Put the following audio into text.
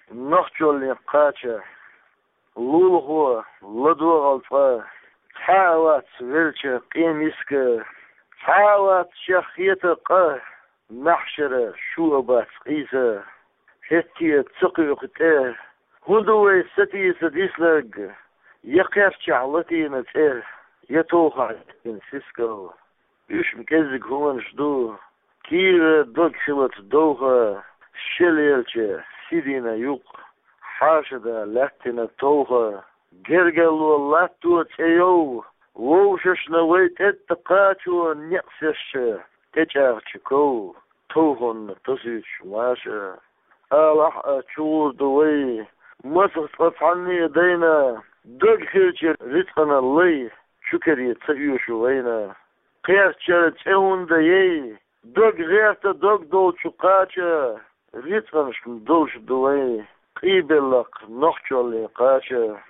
نخجل قاچة لولغو لدو غلطة حاوات ويلچة قيميسك حاوات شخيطة قه نحشرة شوبات قيسة هتية تقيقته هندوي ستي سديسلق يقف شعلتي نتيه يتوقع سيسكو يش مكزك هو نشدو كير دوك خلط دوغة شليلچة سيدينا يوق حاشدة لاتنا توغة جرجلو لاتو تيو ووشش نويت اتقاتو نقسش تجارچكو توغن تسيش ماشا ألاح أشور دوي مصر عني دينا دوك خلچة رزقنا اللي شكري تسيو شوينا قياس شرط اون دايي دوك غيرتا دوك دول شقاچة رزقنا شم دوش دوي قيبلق نخجل قاچة